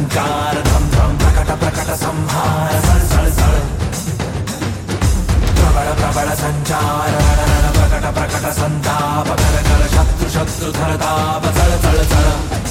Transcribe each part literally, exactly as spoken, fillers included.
ಸಂಕಾರ ಧಂ ಧಂ ಪ್ರಕಟ ಪ್ರಕಟ ಸಂಹಾರ ಸಳ ಸಳ ಸಳ ಪ್ರಬಳ ಪ್ರಬಳ ಸಂಚಾರ ರಣ ರಣ ಪ್ರಕಟ ಪ್ರಕಟ ಸಂತಾಪ ಕರ ಕರ ಶತ್ರು ಶತ್ರು ಧರ ತಾಪ ಸಳ ಸಳ ಸಳ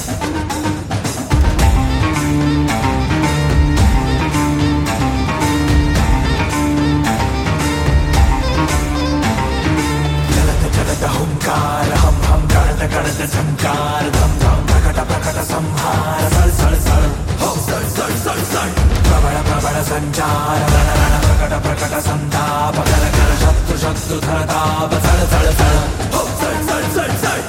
हुंकार हम हम कड़त कड़त संकार धम धम प्रकट प्रकट संहार सळ सळ सळ हो सळ सळ सळ सळ प्रबळ प्रबळ संचार रण रण प्रकट प्रकट संताप कर कर शत्रु शत्रु धर ताप सळ सळ सळ हो सळ सळ सळ सळ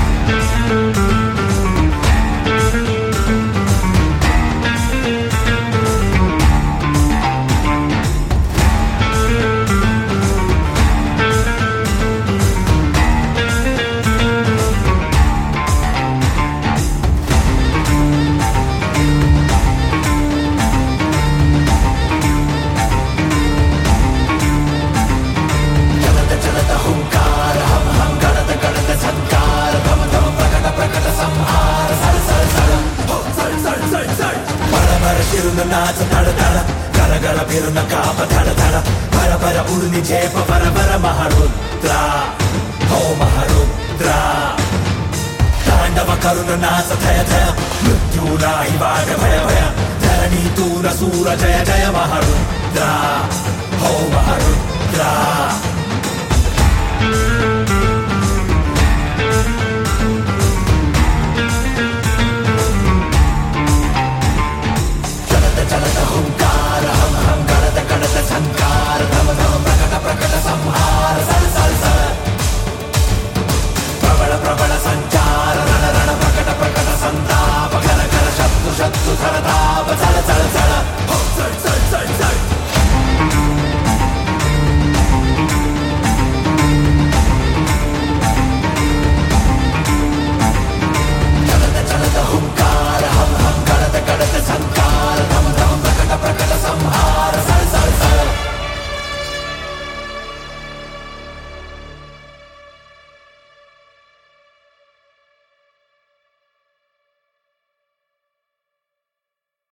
नाच तड़ तड़ गर गर फिरुन काप धड़ धड़ भर भर उड़नी झेप भर भर महारुद्रा हो महारुद्रा तांडव करुन नाच थय थय मृत्यु नाही वाग भय भय धरणी तूर सूर जय जय महारुद्रा हो महारुद्रा